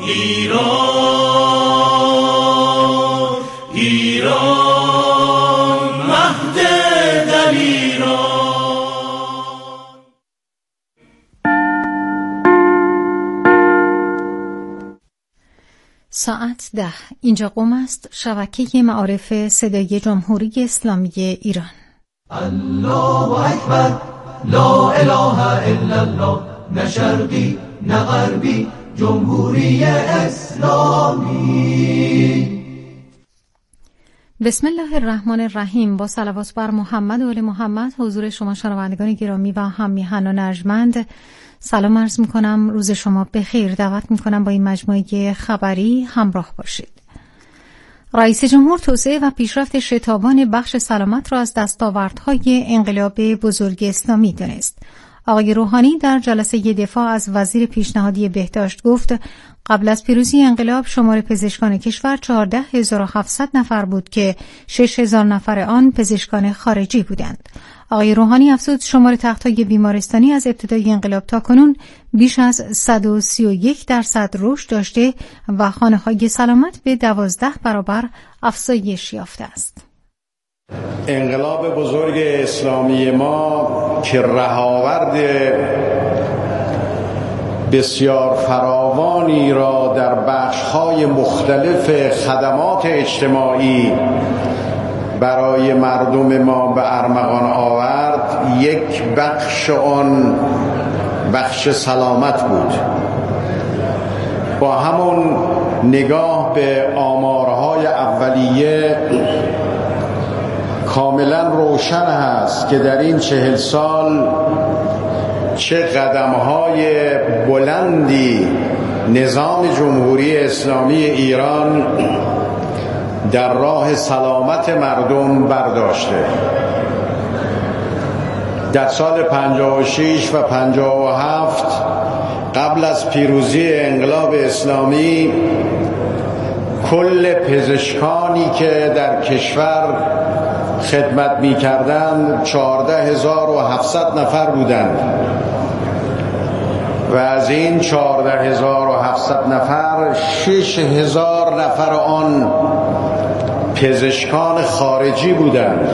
ایران ایران مهد دلیران. ساعت 10. اینجا قم است، شبکه معارف صدای جمهوری اسلامی ایران. الله اکبر، لا اله الا الله، نه شرقی نه غربی، جمهوری اسلامی. بسم الله الرحمن الرحیم. با صلوات بر محمد و آل محمد حضور شما شنوندگان گرامی و هم میهنان ارجمند سلام عرض میکنم. روز شما بخیر. دعوت میکنم با این مجموعه خبری همراه باشید. رئیس جمهور توسعه و پیشرفت شتابان بخش سلامت را از دستاوردهای انقلاب بزرگ اسلامی دانست. آقای روحانی در جلسه دفاع از وزیر پیشنهادی بهداشت گفت قبل از پیروزی انقلاب شمار پزشکان کشور 14700 نفر بود که 6000 نفر آن پزشکان خارجی بودند. آقای روحانی افزود شمار تخت‌های بیمارستانی از ابتدای انقلاب تا کنون بیش از 131% رشد داشته و خانه‌های سلامت به 12 برابر افزایش یافته است. انقلاب بزرگ اسلامی ما که رهاورد بسیار فراوانی را در بخش‌های مختلف خدمات اجتماعی برای مردم ما به ارمغان آورد، یک بخش آن بخش سلامت بود. با همون نگاه به آمارهای اولیه کاملا روشن است که در این 40 سال چه قدم‌های بلندی نظام جمهوری اسلامی ایران در راه سلامت مردم برداشته. در سال 56 و 57 قبل از پیروزی انقلاب اسلامی کل پزشکانی که در کشور خدمت می کردند 14700 نفر بودند و از این 14700 نفر 6000 نفر آن پزشکان خارجی بودند.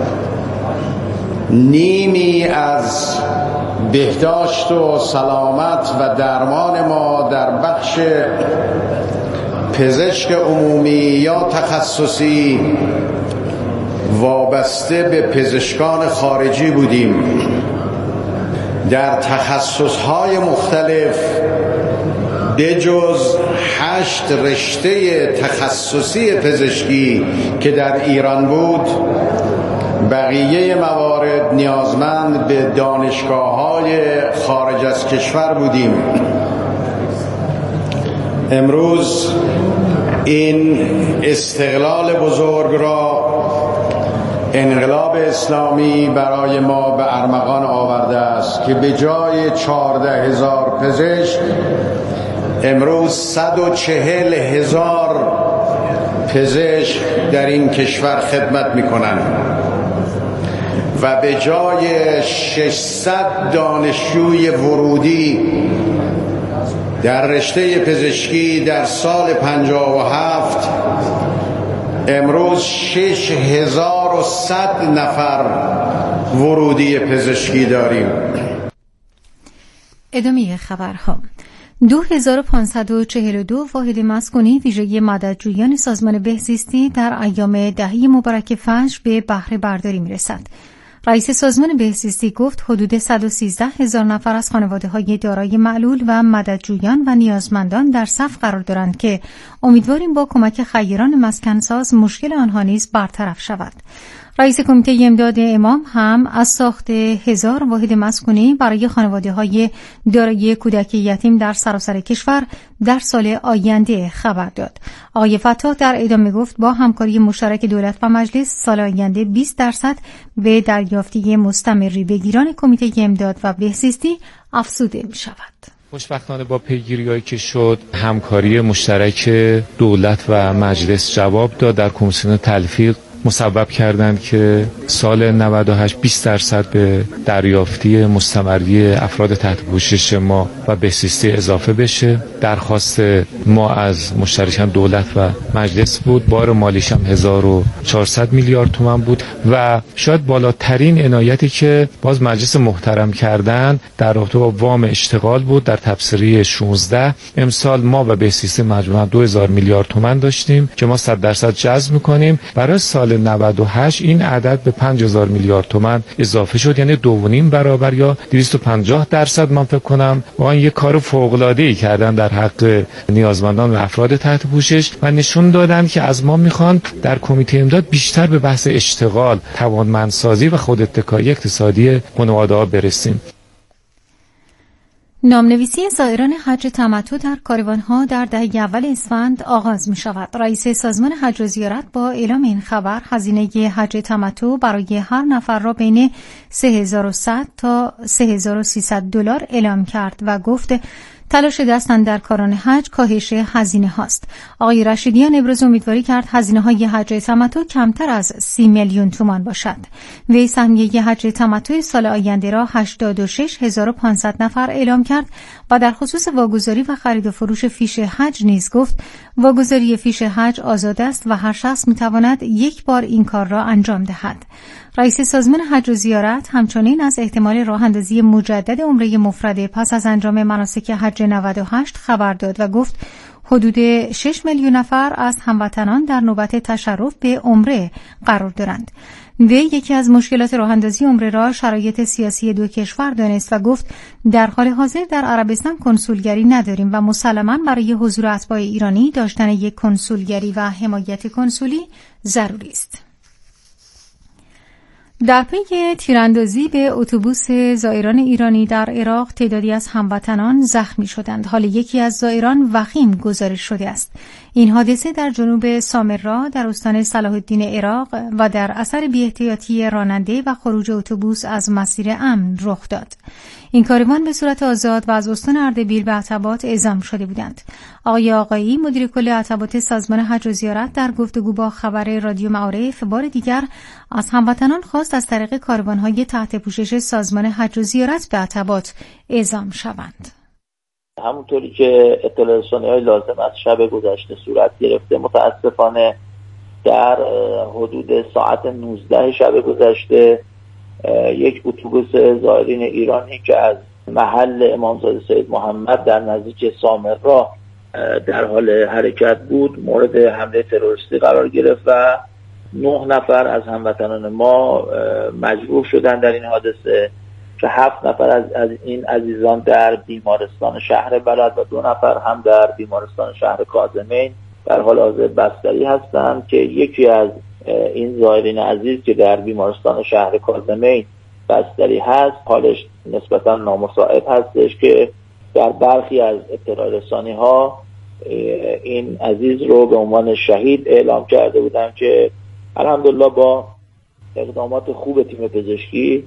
نیمی از بهداشت و سلامت و درمان ما در بخش پزشک عمومی یا تخصصی وابسته به پزشکان خارجی بودیم. در تخصصهای مختلف بجز 8 رشته تخصصی پزشکی که در ایران بود، بقیه موارد نیازمند به دانشگاه‌های خارج از کشور بودیم. امروز این استقلال بزرگ را انقلاب اسلامی برای ما به ارمغان آورده است که به جای 14000 پزشک امروز 140,000 پزشک در این کشور خدمت می‌کنند و به جای 600 دانشجوی ورودی در رشته پزشکی در سال 57 امروز 6100 نفر ورودی پزشکی داریم. ادامه خبرها. 2542 واحد مسکونی ویژه مددجویان سازمان بهزیستی در ایام دهه مبارک فجر به بهره برداری می‌رسد. رئیس سازمان بهزیستی گفت حدود 113,000 نفر از خانواده‌های دارای معلول و مددجویان و نیازمندان در صف قرار دارند که امیدواریم با کمک خیران مسکنساز مشکل آنها نیز برطرف شود. رئیس کمیته امداد امام هم از ساخت 1000 واحد مسکونی برای خانواده‌های دارای کودک یتیم در سراسر کشور در سال آینده خبر داد. آقای فتاح در ادامه گفت با همکاری مشترک دولت و مجلس سال آینده 20% به دریافتی مستمری بگیران کمیته امداد و بهزیستی افزوده می شود. خوشبختانه با پیگیری‌هایی که شد همکاری مشترک دولت و مجلس جواب داد. در کمیسیون تلفیق مسبب کردند که سال 98 20% به دریافتی مستمری افراد تحت پوشش ما و بهزیستی اضافه بشه. درخواست ما از مشترکان دولت و مجلس بود. بار مالیش هم 1400 میلیارد تومان بود و شاید بالاترین عنایتی که باز مجلس محترم کردن در رابطه با وام اشتغال بود. در تبصره 16 امسال ما و بهزیستی مجموعاً 2000 میلیارد تومان داشتیم که ما 100% جذب می‌کنیم. برای سال 98 این عدد به 5000 میلیارد تومان اضافه شد، یعنی 2.5 برابر یا 250%. من فکر کنم واقعا یک کار فوق‌العاده‌ای کردن در حق نیازمندان و افراد تحت پوشش و نشون دادن که از ما میخوان در کمیته امداد بیشتر به بحث اشتغال، توانمندسازی و خوداتکایی اقتصادی خانواده‌ها برسیم. نامنویسی زائران حج تمتع در کاروان‌ها در دهه اول اسفند آغاز می‌شود. رئیس سازمان حج و زیارت با اعلام این خبر هزینه حج تمتع برای هر نفر را بین 3100 تا 3300 دلار اعلام کرد و گفت تلاش دست اندرکاران حج کاهش هزینه هاست. آقای رشیدیان ابراز امیدواری کرد هزینه‌های حج تمتع کمتر از 30 میلیون تومان باشد. وی سهمیه حج تمتع سال آینده را 86500 نفر اعلام کرد و در خصوص واگذاری و خرید و فروش فیش حج نیز گفت واگذاری فیش حج آزاد است و هر شخص می‌تواند یک بار این کار را انجام دهد. رئیس سازمان حج و زیارت همچنین از احتمال راه اندازی مجدد عمره مفرده پس از انجام مناسک حج 98 خبر داد و گفت حدود 6 میلیون نفر از هموطنان در نوبت تشرف به عمره قرار دارند. وی یکی از مشکلات راه اندازی عمره را شرایط سیاسی دو کشور دانست و گفت در حال حاضر در عربستان کنسولگری نداریم و مسلماً برای حضور اتباع ایرانی داشتن یک کنسولگری و حمایت کنسولی ضروری است. در پی تیراندازی به اتوبوس زائران ایرانی در عراق تعدادی از هموطنان زخمی شدند. حال یکی از زائران وخیم گزارش شده است. این حادثه در جنوب سامرا در استان صلاح الدین عراق و در اثر بی‌احتیاطی راننده و خروج اتوبوس از مسیر امن رخ داد. این کاروان به صورت آزاد و از استان اردبیل به عتبات اعزام شده بودند. آقای آقایی مدیر کل عتبات سازمان حج و زیارت در گفتگو با خبر رادیو معارف بار دیگر از هموطنان خواست از طریق کاروان‌های تحت پوشش سازمان حج و زیارت به عتبات اعزام شوند. همونطوری که اطلاع رسانی‌های لازم از شب گذشته صورت گرفته، متاسفانه در حدود ساعت 19 شب گذشته یک اتوبوس زائرین ایرانی که از محل امامزاده سید محمد در نزدیک سامرا در حال حرکت بود مورد حمله تروریستی قرار گرفت و 9 نفر از هموطنان ما مجروح شدند در این حادثه که 7 نفر از این عزیزان در بیمارستان شهر بلد و 2 نفر هم در بیمارستان شهر کاظمین در حال حاضر بستری هستند که یکی از این زائرین عزیز که در بیمارستان شهر کاظمین بستری هست حالش نسبتا نامساعد هستش که در برخی از اطلاع رسانی‌ها این عزیز رو به عنوان شهید اعلام کرده بودن که الحمدلله با اقدامات خوب تیم پزشکی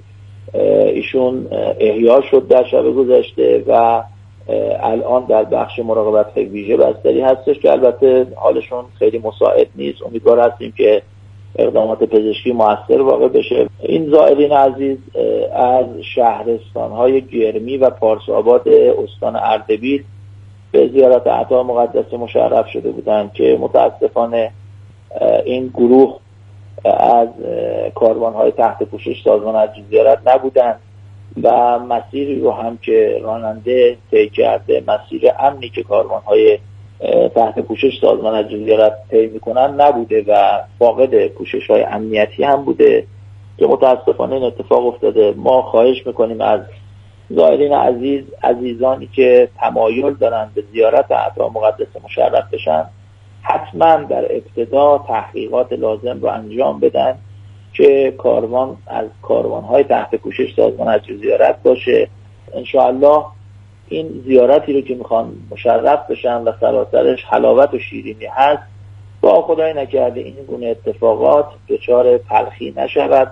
ایشون احیا شد در شب گذشته و الان در بخش مراقبت ویژه بستری هستش که البته حالشون خیلی مساعد نیست. امیدوار هستیم که اقدامات پزشکی مؤثر واقع بشه. این زائرین عزیز از شهرستان‌های گرمی و پارس‌آباد استان اردبیل به زیارت عطا مقدسه مشرف شده بودند که متاسفانه این گروه از کاروان‌های تحت پوشش سازمان حج زیارت نبودند و مسیری رو هم که راننده طی کرده، مسیر امنی که کاروان‌های تحت پوشش سازمان حج زیارت طی می‌کنن نبوده و فاقد پوشش‌های امنیتی هم بوده که متاسفانه این اتفاق افتاده. ما خواهش می‌کنیم از زائرین عزیزانی که تمایل دارن به زیارت عطا مقدسه مشرف بشن حتما در ابتدا تحقیقات لازم رو انجام بدن که کاروان از کاروان‌های تحت پوشش سازمان حج زیارت باشه. انشاءالله این زیارتی رو که میخوان مشرف بشن و سراسرش حلاوت و شیرینی هست با خدای نکرده این گونه اتفاقات دچار تلخی نشود.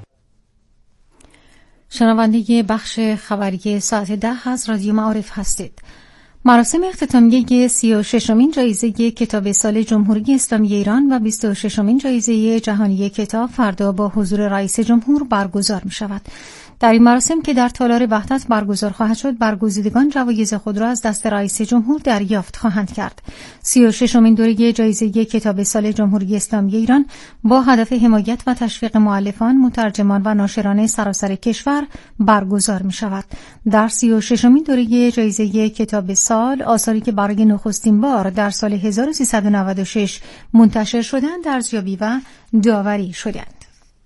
شنونده بخش خبری ساعت 10 از رادیو معارف هستید. مراسم اختتامیه 36مین جایزه کتاب سال جمهوری اسلامی ایران و 26مین جایزه جهانی کتاب فردا با حضور رئیس جمهور برگزار می شود. در این مراسم که در تالار وحدت برگزار خواهد شد، برگزیدگان جوایز خود را از دست رئیس جمهور دریافت خواهند کرد. 36مین دوره جایزه کتاب سال جمهوری اسلامی ایران با هدف حمایت و تشویق مؤلفان، مترجمان و ناشران سراسر کشور برگزار می شود. در 36مین دوره جایزه کتاب سال، آثاری که برای نخستین بار در سال 1396 منتشر شدند، ارزیابی و داوری شدند.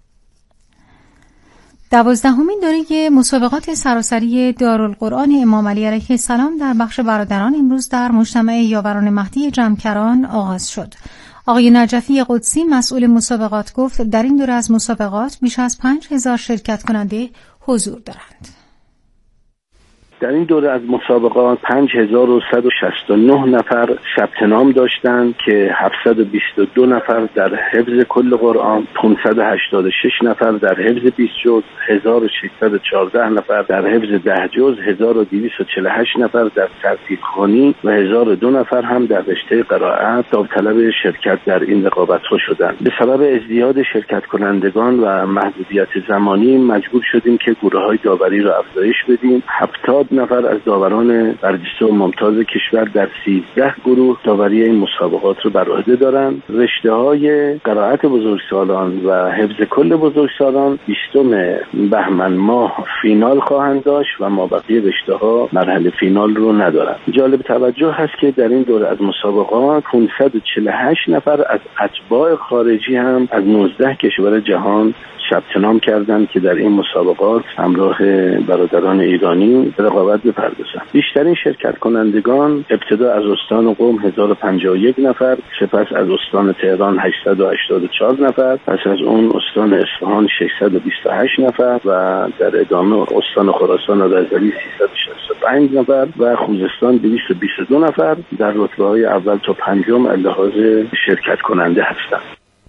12مین دوره مسابقات سراسری دارالقرآن امام علی علیه السلام در بخش برادران امروز در مجتمع یاوران مهدی جمکران آغاز شد. آقای نجفی قدسی مسئول مسابقات گفت در این دوره از مسابقات بیش از 5000 شرکت کننده حضور دارند. در این دوره از مسابقات 5169 نفر ثبت نام داشتند که 722 نفر در حفظ کل قرآن، 586 نفر در حفظ 20 جز، 1614 نفر در حفظ 10 جز، 1248 نفر در ترتیب خوانی و 1002 نفر هم در رشته قرائت داوطلب شرکت در این رقابت‌ها شدند. به سبب ازدیاد شرکت کنندگان و محدودیت زمانی مجبور شدیم که گروه‌های داوری را افزایش بدیم. 70 نفر از داوران برجسته و ممتاز کشور در 13 گروه داوری این مسابقات رو بر عهده دارند. رشته‌های قرائت بزرگسالان و حفظ کل بزرگسالان 20 بهمن ماه فینال خواهند داشت و مابقی رشته‌ها مرحله فینال رو ندارند. جالب توجه هست که در این دوره از مسابقات 548 نفر از اتباع خارجی هم از 19 کشور جهان ثبت نام کردند که در این مسابقات همراه برادران ایرانی رقابت بپردازند. بیشترین شرکت کنندگان ابتدا از استان قم 1051 نفر، سپس از استان تهران 884 نفر، پس از اون استان اصفهان 628 نفر و در ادامه استان خراسان و رضوی 365 نفر و خوزستان 222 نفر در رتبه‌های اول تا پنجم لحاظ شرکت کننده هستند.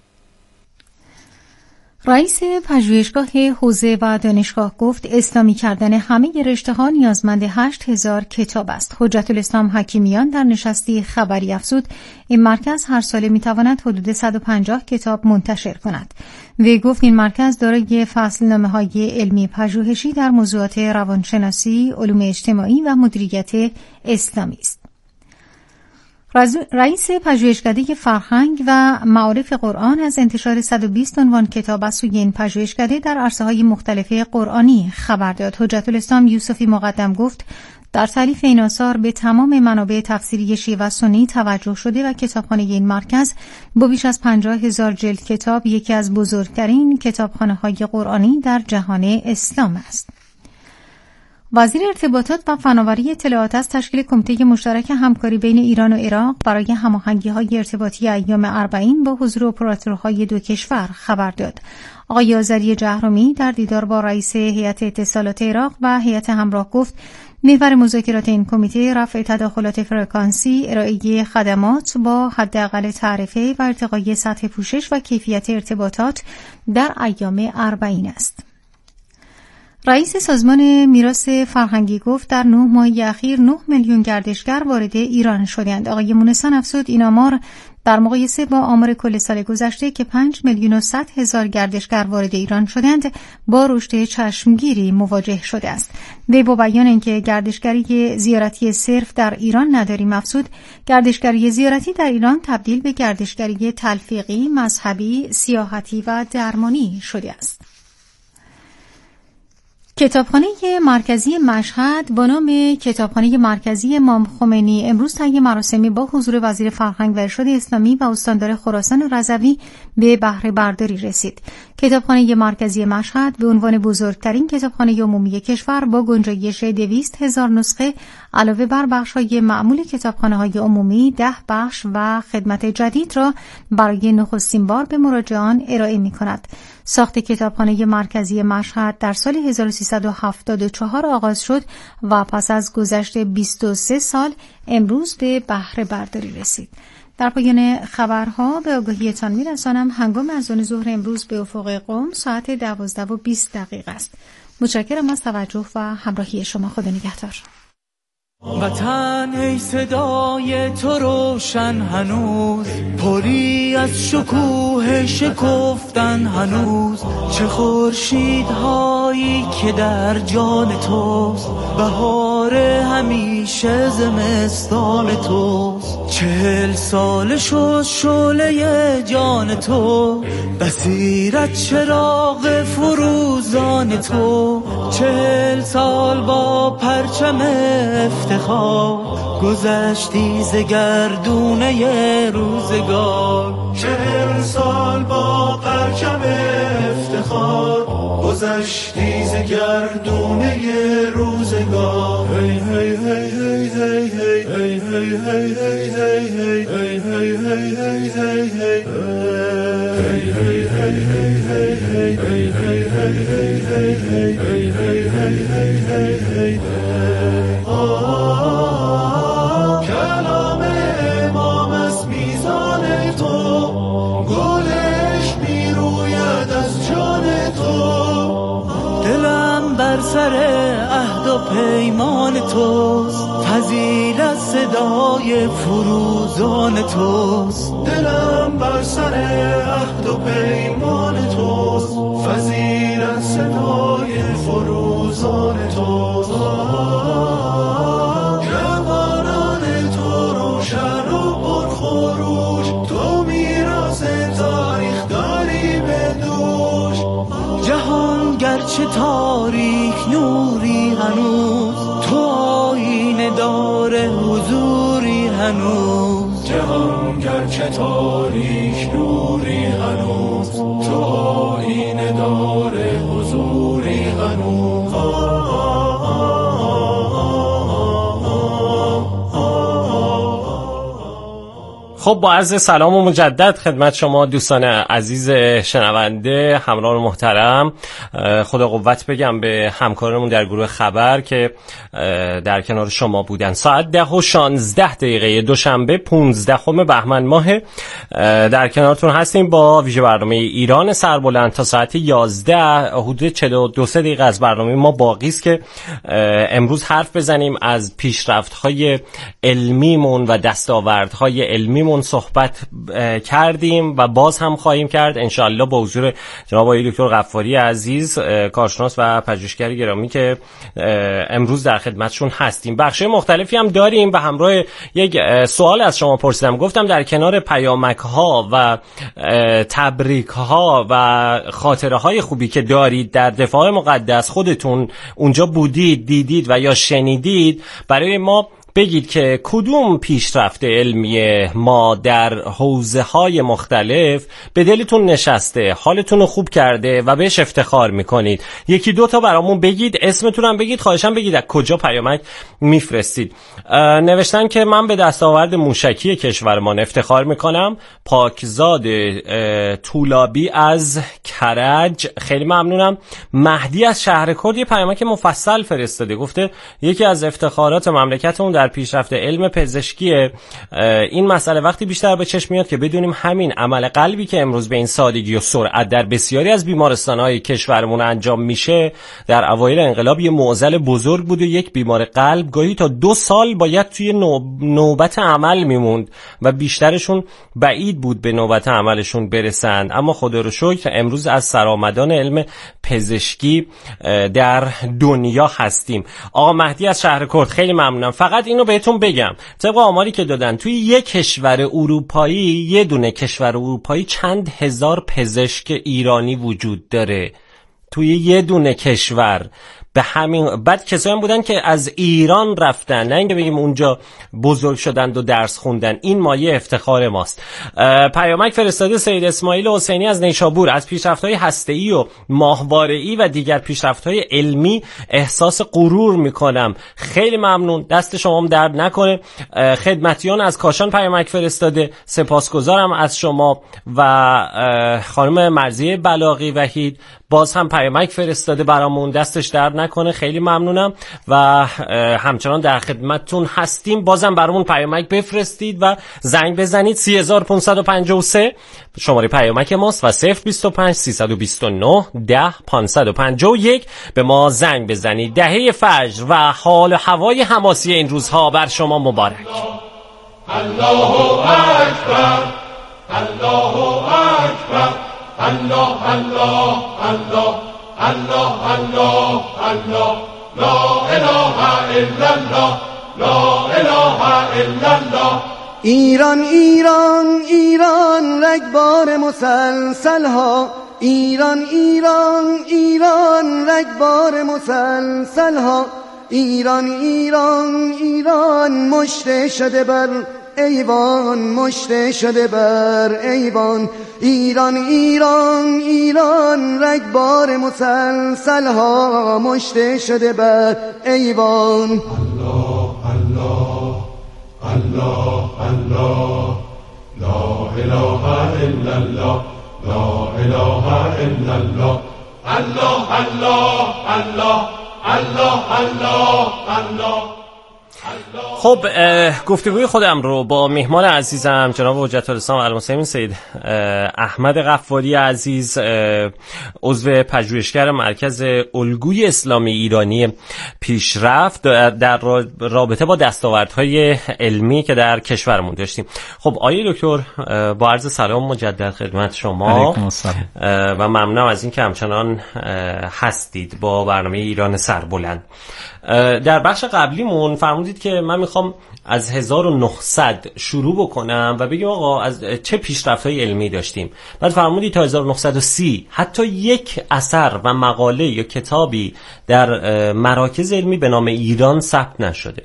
رئیس پژوهشگاه حوزه و دانشگاه گفت اسلامی کردن همه رشته‌ها نیازمند 8000 کتاب است. حجت الاسلام حکیمیان در نشستی خبری افزود این مرکز هر ساله می‌تواند حدود 150 کتاب منتشر کند. وی گفت این مرکز دارای فصلنامه‌های علمی پژوهشی در موضوعات روانشناسی، علوم اجتماعی و مدیریت اسلامی است. رئیس پژوهشکده فرهنگ و معارف قرآن از انتشار 120 عنوان کتاب از سوی این پژوهشکده در عرصه‌های مختلف قرآنی خبر داد. حجت الاسلام یوسفی مقدم گفت در تالیف این آثار به تمام منابع تفسیری شیعه و سنی توجه شده و کتابخانه این مرکز با بیش از 50,000 جلد کتاب یکی از بزرگترین کتابخانه‌های قرآنی در جهان اسلام است. وزیر ارتباطات و فناوری اطلاعات از تشکیل کمیته مشترک همکاری بین ایران و عراق برای هماهنگی‌های ارتباطی ایام 40 با حضور اپراتورهای دو کشور خبر داد. آقای آذری جهرمی در دیدار با رئیس هیئت اتصالات عراق و هیئت همراه گفت محور مذاکرات این کمیته رفع تداخلات فرکانسی، ارائه خدمات با حداقل تعرفه و ارتقای سطح پوشش و کیفیت ارتباطات در ایام 40 است. رئیس سازمان میراث فرهنگی گفت در 9 ماه اخیر 9 میلیون گردشگر وارد ایران شدند. آقای مونسان افزود این آمار در مقایسه با آمار کل سال گذشته که 5,100,000 گردشگر وارد ایران شدند با رشد چشمگیری مواجه شده است. وی با بیان اینکه گردشگری زیارتی صرف در ایران نداریم افزود گردشگری زیارتی در ایران تبدیل به گردشگری تلفیقی، مذهبی، سیاحتی و درمانی شده است. کتابخانه مرکزی مشهد با نام کتابخانه مرکزی امام خمینی امروز طی مراسمی با حضور وزیر فرهنگ و ارشاد اسلامی و استاندار خراسان رضوی به بهره برداری رسید. کتابخانه مرکزی مشهد به عنوان بزرگترین کتابخانه عمومی کشور با گنجایش 200,000 نسخه علاوه بر بخش‌های معمول کتابخانه‌های عمومی 10 بخش و خدمت جدید را برای نخستین بار به مراجعان ارائه می‌کند. ساخت کتابخانه مرکزی مشهد در سال 1374 آغاز شد و پس از گذشت 23 سال امروز به بهره برداری رسید. در پایان خبرها به آگاهیتان می‌رسانم هنگام اذان ظهر امروز به افق قم ساعت 12:20 است. متشکرم از توجه و همراهی شما. خدا نگهدار. وطن ای صدای تو روشن هنوز، پری از شکوه شکفتن هنوز. چه خورشیدهایی که در جان توست، بهار همیشه زمستان توست. 40 سال شد شعله جان تو، بصیرت چراغ فروزان تو. 40 سال با پرچم افتخار، گذشتی ز گردونه روزگار. 40 سال با پرچم افتخار، گذشتی ز گردونه روزگار. هی هی هی هی هی هی هی هی هی هی کلام امام از میزان تو، گلش میروید از جان تو. دلم بر سر عهد و پیمان توست، فضیلت صدای فروزان توست. دلم بر سر عهد و پیمان توست، فضیلت صدای فروزان توست. جوانان تو روشن و پرخروش، تو میراث تاریخ داری به دوش. جهان گرچه تاریک نوری هنوز، تو آینه داره حضوری هنوز. جهان گرچه تاریک نوری هنوز، تو آینه داره حضوری هنوز. خب با عرض سلام و مجدد خدمت شما دوستان عزیز شنونده، همراهان محترم. خدا قوت بگم به همکارانمون در گروه خبر که در کنار شما بودن. ساعت 10:16 دوشنبه 15 بهمن ماه در کنارتون هستیم با ویژه برنامه ایران سربلند تا ساعت 11. حدود 42 دقیقه از برنامه ما باقی است که امروز حرف بزنیم از پیشرفت‌های علمیمون و دستاوردهای علمیمون صحبت کردیم و باز هم خواهیم کرد انشالله با حضور جناب آقای دکتر غفاری عزیز، کارشناس و پژوهشگر گرامی که امروز در خدمتشون هستیم. بخش مختلفی هم داریم و همراه یک سوال از شما پرسیدم، گفتم در کنار پیامک ها و تبریک ها و خاطره های خوبی که دارید در دفاع مقدس، خودتون اونجا بودید، دیدید و یا شنیدید، برای ما بگید که کدوم پیشرفت علمی ما در حوزه‌های مختلف به دلتون نشسته، حالتون رو خوب کرده و بهش افتخار میکنید. یکی دو تا برامون بگید، اسمتون هم بگید، خواهشاً بگید از کجا پیامک میفرستید. نوشتن که من به دستاورد موشکی کشورمان افتخار میکنم. پاکزاد طولابی از کرج، خیلی ممنونم. مهدی از شهرکرد یه پیامک مفصل فرستاده، گفته یکی از افتخارات مملکتمون در پیشرفت علم پزشکی این مسئله وقتی بیشتر به چشم میاد که بدونیم همین عمل قلبی که امروز به این سادگی و سرعت در بسیاری از بیمارستان‌های کشورمون انجام میشه، در اوایل انقلاب یه معضل بزرگ بود و یک بیمار قلب گاهی تا 2 سال باید توی نوبت عمل میموند و بیشترشون بعید بود به نوبت عملشون برسند. اما خدا رو شکر امروز از سرآمدان علم پزشکی در دنیا هستیم. آقا مهدی از شهرکرد خیلی ممنونم. فقط اینو بهتون بگم، طبق آماری که دادن توی یک کشور اروپایی، یه دونه کشور اروپایی چند هزار پزشک ایرانی وجود داره توی یه دونه کشور. به همین بعد کسایی هم بودن که از ایران رفتن، نه اینکه بگیم اونجا بزرگ شدند و درس خوندن. این مایه افتخار ماست. پیامک فرستاده سید اسماعیل حسینی از نیشابور، از پیشرفت‌های هسته‌ای و ماهواره‌ای و دیگر پیشرفت‌های علمی احساس غرور می‌کنم. خیلی ممنون، دست شما هم درد نکنه. خدمتیان از کاشان پیامک فرستاده، سپاسگزارم از شما. و خانم مرضیه بلاغی وحید باز هم پیامک فرستاده برامون، دستش درد نکنه. خیلی ممنونم و همچنان در خدمتتون هستیم. بازم برامون پیامک بفرستید و زنگ بزنید 3553 شماره پیامک ماست و 025 329 10 551 به ما زنگ بزنید. دهه فجر و حال و هوای حماسی این روزها بر شما مبارک. الله اکبر، الله اکبر، الله الله الله الله الله الله، لا اله الا الله، لا اله الا الله. ایران ایران ایران رگبار مسلسل ها، ایران ایران ایران رگبار مسلسل ها، ایران ایران ایران مشت شده بر ایوان، مشت شده بر ایوان، ایران ایران ایران رگبار مسلسل ها، مشت شده بر ایوان. الله الله الله الله، لا اله الا الله، لا اله الا الله، الله الله الله الله الله الله. خب گفتگوی خودم رو با مهمان عزیزم جناب حجت الاسلام المسلمین سید احمد غفاری عزیز، عضو پژوهشگر مرکز الگوی اسلامی ایرانی پیشرفت، در رابطه با دستاوردهای علمی که در کشورمون داشتیم. خب آقای دکتر، با عرض سلام مجدد خدمت شما و ممنونم از این که همچنان هستید با برنامه ایران سربلند. در بخش قبلیمون فرمودید که من میخوام از 1900 شروع بکنم و بگیم آقا از چه پیشرفت‌های علمی داشتیم. بعد فرمودید تا 1930 حتی یک اثر و مقاله یا کتابی در مراکز علمی به نام ایران ثبت نشده.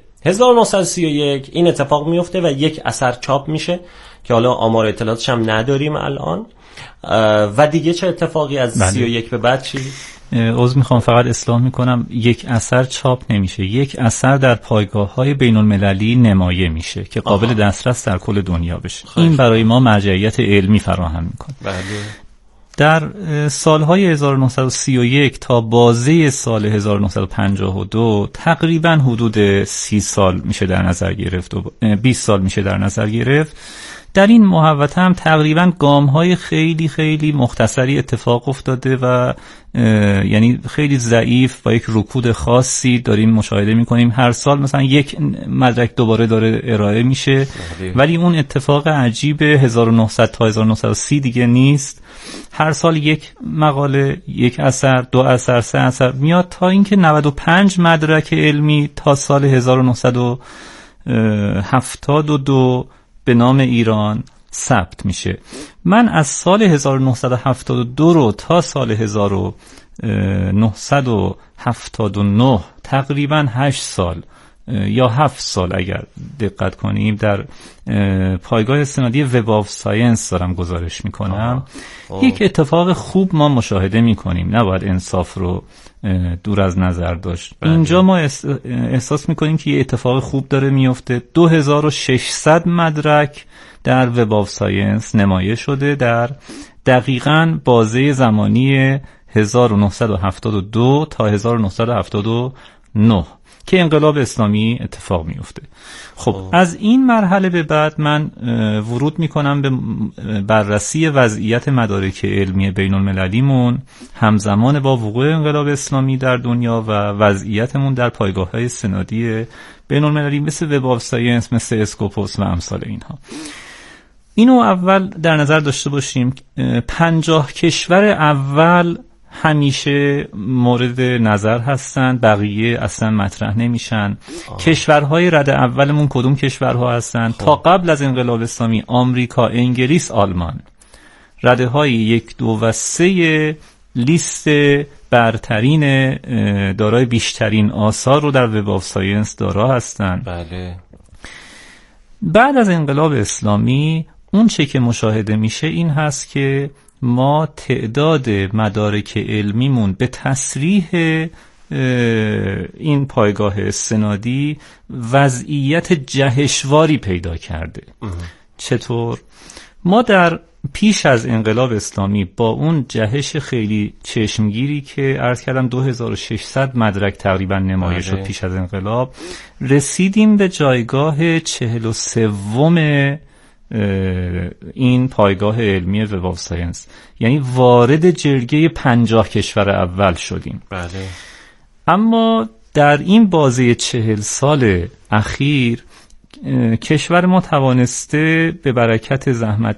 1931 این اتفاق میفته و یک اثر چاپ میشه که حالا آمار اطلاعاتش هم نداریم الان. و دیگه چه اتفاقی از 31 به بعد چی؟ عذر میخوام فقط اصلاح میکنم، یک اثر چاپ نمیشه، یک اثر در پایگاه‌های بین المللی نمایه میشه که قابل دسترس در کل دنیا بشه. این برای ما مرجعیت علمی فراهم میکنه. بله. در سالهای 1931 تا بازه سال 1952 تقریبا حدود 30 سال میشه در نظر گرفت و 20 سال میشه در نظر گرفت. در این محوطه هم تقریبا گام‌های خیلی خیلی مختصری اتفاق افتاده و یعنی خیلی ضعیف با یک رکود خاصی داریم مشاهده می‌کنیم. هر سال مثلا یک مدرک دوباره داره ارائه میشه، ولی اون اتفاق عجیب 1900 تا 1930 دیگه نیست. هر سال یک مقاله، یک اثر، دو اثر، سه اثر میاد تا اینکه 95 مدرک علمی تا سال 1972 به نام ایران ثبت میشه. من از سال 1972 رو تا سال 1979 تقریبا 8 سال یا 7 سال اگر دقت کنیم در پایگاه سنادی وب آف ساینس دارم گزارش میکنم. یک اتفاق خوب ما مشاهده میکنیم، نباید انصاف رو دور از نظر داشت. اینجا ما احساس میکنیم که یه اتفاق خوب داره میفته. 2600 مدرک در وب آف ساینس نمایش شده در دقیقاً بازه زمانی 1972 تا 1979 که انقلاب اسلامی اتفاق میفته. خب از این مرحله به بعد من ورود میکنم به بررسی وضعیت مدارک علمی بین المللیمون همزمان با وقوع انقلاب اسلامی در دنیا و وضعیتمون در پایگاه‌های سنادی بین المللی مثل وب آف ساینس، مثل اسکوپوس و امثال اینها. اینو اول در نظر داشته باشیم. 50 کشور اول همیشه مورد نظر هستن، بقیه اصلا مطرح نمیشن. کشورهای رده اولمون کدوم کشورها هستن؟ تا قبل از انقلاب اسلامی آمریکا، انگلیس، آلمان. رده های 1، 2 و 3 لیست برترین دارای بیشترین آثار رو در وب آف ساینس دارا هستن. بله. بعد از انقلاب اسلامی اون چه که مشاهده میشه این هست که ما تعداد مدارک علمیمون به تصریح این پایگاه سنادی وضعیت جهشواری پیدا کرده. چطور؟ ما در پیش از انقلاب اسلامی با اون جهش خیلی چشمگیری که عرض کردم 2600 مدرک تقریبا نمایش شد پیش از انقلاب، رسیدیم به جایگاه 43 این پایگاه علمی وب آف ساینس، یعنی وارد جرگه 50 کشور اول شدیم. بله. اما در این بازه 40 سال اخیر کشور ما توانسته به برکت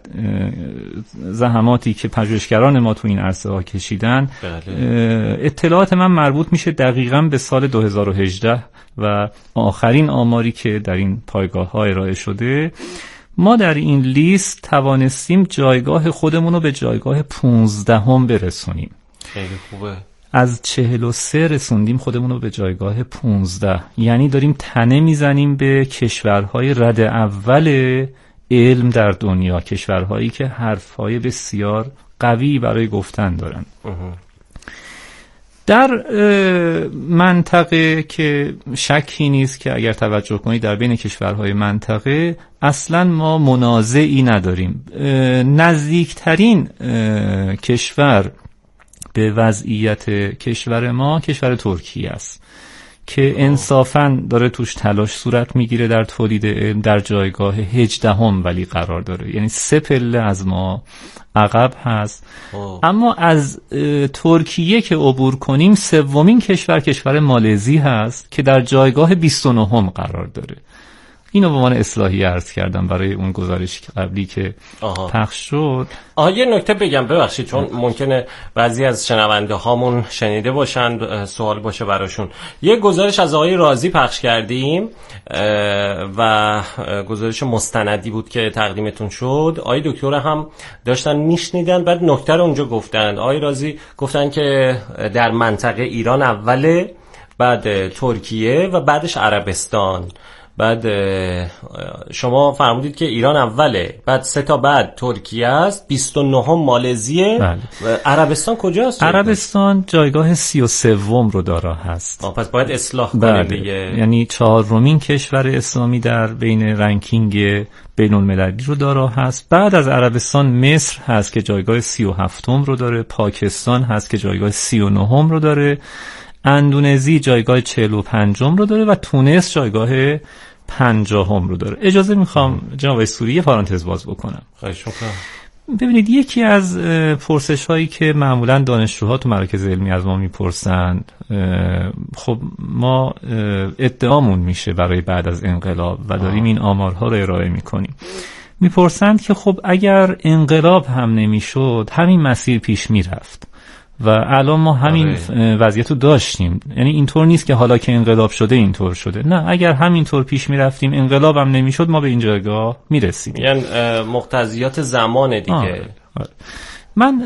زحماتی که پژوهشگران ما تو این عرصه ها کشیدن، اطلاعات من مربوط میشه دقیقاً به سال 2018 و آخرین آماری که در این پایگاه ها ارائه شده، ما در این لیست توانستیم جایگاه خودمون رو به جایگاه 15 برسونیم. خیلی خوبه. از 43 رسوندیم خودمون رو به جایگاه 15، یعنی داریم تنه میزنیم به کشورهای رد اول علم در دنیا، کشورهایی که حرفهای بسیار قوی برای گفتن دارن. در منطقه که شکی نیست که اگر توجه کنید در بین کشورهای منطقه اصلا ما منازعی نداریم. نزدیکترین کشور به وضعیت کشور ما کشور ترکیه است که انصافاً داره توش تلاش صورت میگیره در تولید علم، در جایگاه 18 ولی قرار داره، یعنی 3 پله از ما عقب هست. اما از ترکیه که عبور کنیم سومین کشور مالزی هست که در جایگاه 29 قرار داره. اینو به عنوان اصلاحی عرض کردم برای اون گزارشی که قبلی که پخش شد. یه نکته بگم، ببخشید، چون ممکنه بعضی از شنونده هامون شنیده باشن، سوال باشه براشون. یه گزارش از آقای رازی پخش کردیم و گزارش مستندی بود که تقدیمتون شد. آقای دکتر هم داشتن میشنیدن، بعد نکته رو اونجا گفتن. آقای رازی گفتن که در منطقه ایران اوله، بعد ترکیه و بعدش عربستان. بعد شما فرمودید که ایران اوله، بعد 3 تا بعد ترکیه است، 29 مالزیه. بله. و عربستان کجاست؟ عربستان جایگاه 33 رو دارا هست. پس باید اصلاح کنیم دیگه. یعنی 4مین کشور اسلامی در بین رنکینگ بین المللی رو دارا هست. بعد از عربستان مصر هست که جایگاه 37 رو داره، پاکستان هست که جایگاه 39 رو داره، اندونزی جایگاه 45 رو داره و تونس جایگاه 50 رو داره. اجازه میخوام جناب سوری یه پرانتز باز بکنم. خواهش میکنم. ببینید، یکی از پرسش هایی که معمولا دانشجوها تو مراکز علمی از ما میپرسند، خب ما ادعامون میشه برای بعد از انقلاب و داریم این آمارها رو ارائه میکنیم، میپرسند که خب اگر انقلاب هم نمیشد همین مسیر پیش میرفت و الان ما همین وضعیت رو داشتیم. یعنی اینطور نیست که حالا که انقلاب شده اینطور شده، نه، اگر همینطور پیش میرفتیم انقلاب هم نمیشد ما به این جایگاه میرسیدیم. یعنی مقتضیات زمان دیگه. من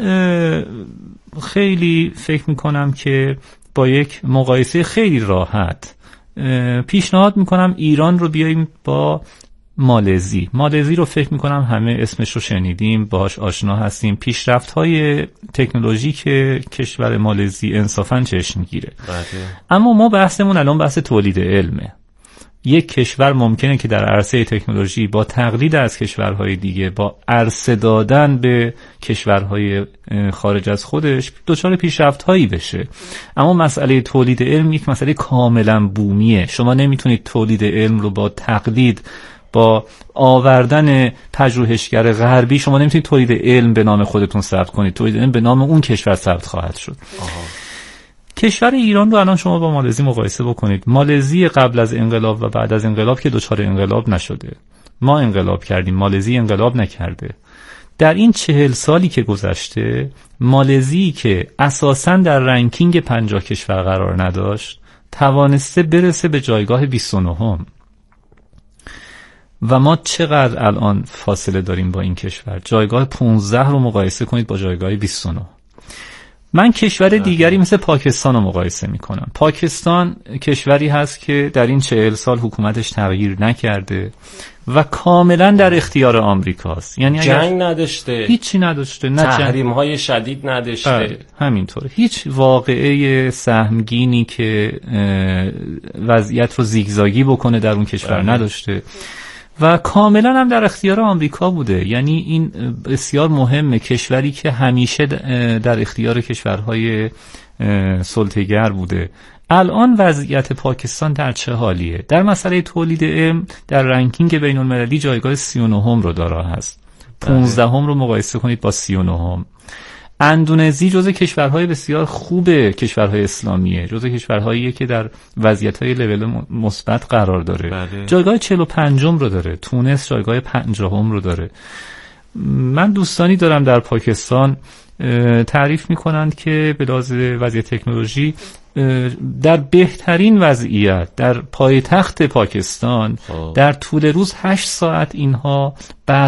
خیلی فکر میکنم که با یک مقایسه خیلی راحت پیشنهاد میکنم ایران رو بیاییم با مالزی رو فکر میکنم همه اسمش رو شنیدیم، باهاش آشنا هستیم. پیشرفت‌های تکنولوژیک کشور مالزی انصافاً چشمگیره. اما ما بحثمون الان بحث تولید علمه. یک کشور ممکنه که در عرصه تکنولوژی با تقلید از کشورهای دیگه، با عرصه دادن به کشورهای خارج از خودش دچار پیشرفت‌هایی بشه، اما مسئله تولید علم یک مسئله کاملا بومیه. شما نمیتونید تولید علم رو با تقلید، با آوردن پژوهشگر غربی، شما نمیتونید تولید علم به نام خودتون ثبت کنید. تولید علم به نام اون کشور ثبت خواهد شد. کشور ایران رو الان شما با مالزی مقایسه بکنید. مالزی قبل از انقلاب و بعد از انقلاب که دچار انقلاب نشده. ما انقلاب کردیم، مالزی انقلاب نکرده. در این 40 سالی که گذشته، مالزی که اساساً در رنکینگ 50 کشور قرار نداشت، توانسته برسه به جایگاه 29. و ما چقدر الان فاصله داریم با این کشور؟ جایگاه 15 رو مقایسه کنید با جایگاه 29. من کشور دیگری مثل پاکستان رو مقایسه میکنم. پاکستان کشوری هست که در این 40 سال حکومتش تغییر نکرده و کاملا در اختیار آمریکاست. یعنی جنگ نداشته، هیچی نداشته، نه تحریم های شدید نداشته. همینطوره. هیچ واقعه سهمگینی که وضعیت رو زیگزاگی بکنه در اون کشور نداشته و کاملا هم در اختیار آمریکا بوده. یعنی این بسیار مهمه، کشوری که همیشه در اختیار کشورهای سلطه‌گر بوده. الان وضعیت پاکستان در چه حالیه؟ در مسئله تولید علم در رنکینگ بین المللی جایگاه 39 رو داره هست. 15 رو مقایسه کنید با 39. اندونزی جزء کشورهای بسیار خوب کشورهای اسلامیه، جزء کشورهاییه که در وضعیت‌های لول مثبت قرار داره. بله. جایگاه 45 رو داره. تونس جایگاه 50 رو داره. من دوستانی دارم در پاکستان تعریف می‌کنند که به لحاظ وضعیت تکنولوژی در بهترین وضعیت در پایتخت پاکستان در طول روز 8 ساعت اینها